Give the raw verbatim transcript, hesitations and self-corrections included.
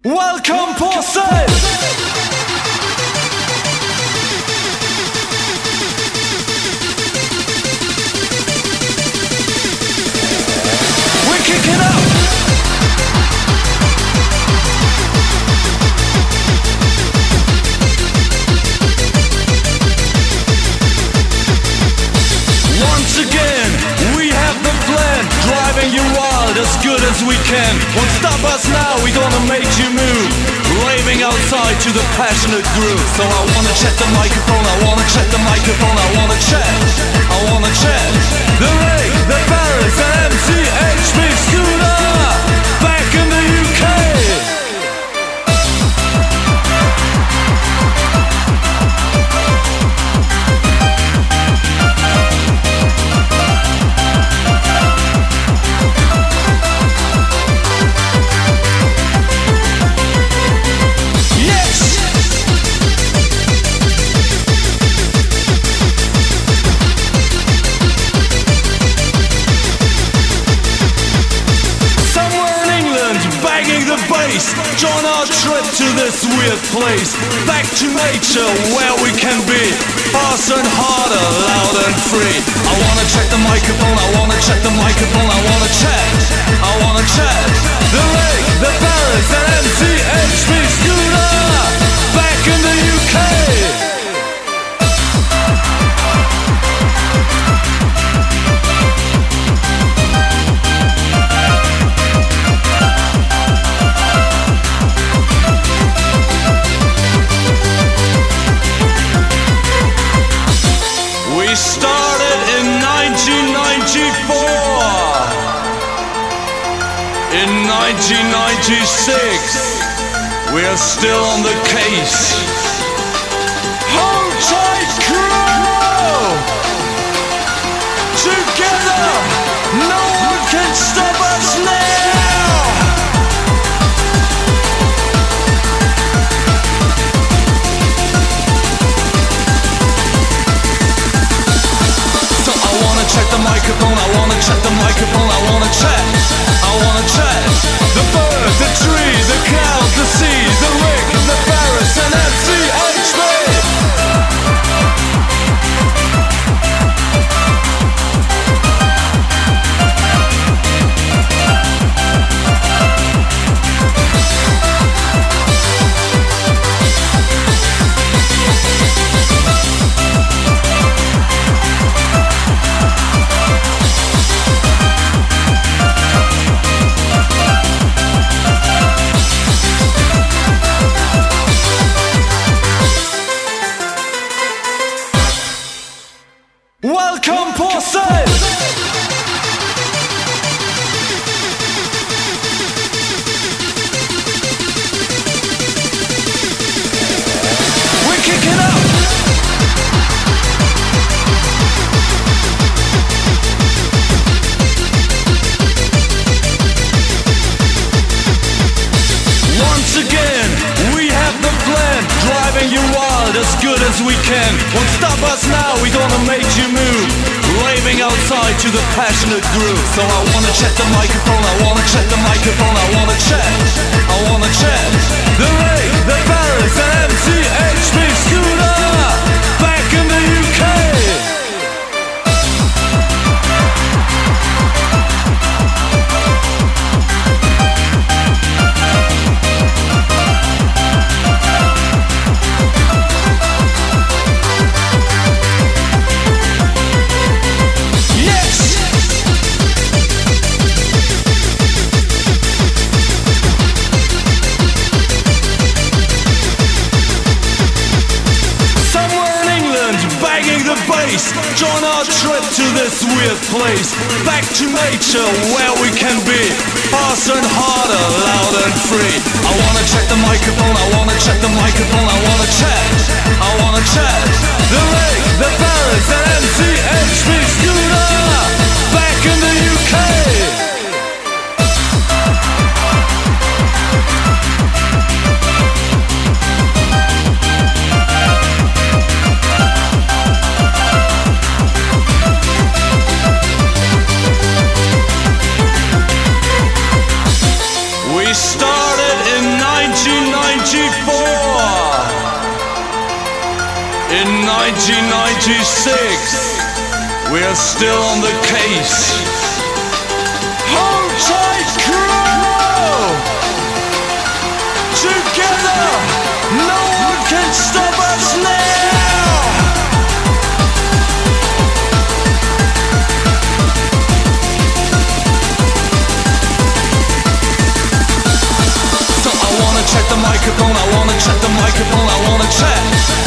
Welcome pour sale. We're kicking up. Once again, we have the plan, driving you wild as good as we can. Won't stop us now, we gonna make you move, raving outside to the passionate groove. So I wanna check the microphone, I wanna check the microphone, I wanna check, I wanna check the Ray, the Paris, the M C H P Scooter, back in the U K. Join our trip to this weird place, back to nature where we can be fast and harder, loud and free. I wanna check the microphone, I wanna check the microphone, I wanna check, I wanna check the Ray, the Paris, and M C H P Scooter, back in the U K. Started in nineteen ninety-four. In nineteen ninety-six, we are still on the case. Hold tight, crew! Together, no one can stop us now! Check the microphone, I wanna check the microphone, I wanna check, I wanna check the bird, the tree, the cloud, the sea, the Rick, the Paris, and M C H P. Welcome pour sale. We're kicking up. Once again, we have the plan, driving you wild as good as we can. Won't stop us now, we gonna make you move, raving outside to the passionate groove. So I wanna check the microphone, I wanna check the microphone, I wanna check, I wanna check the Ray, the Paris, and M C H P Scooter, back in the U K. Join our trip to this weird place, back to nature where we can be fast and harder, loud and free. I wanna check the microphone, I wanna check the microphone, I wanna check, I wanna check the Ray, the Paris, and M C H P Scooter, back in the U K. We started in nineteen nineteen ninety-six, we are still on the case. Hold tight, crew! Together, no one can stop us now! So I wanna check the microphone, I wanna check the microphone, I wanna check.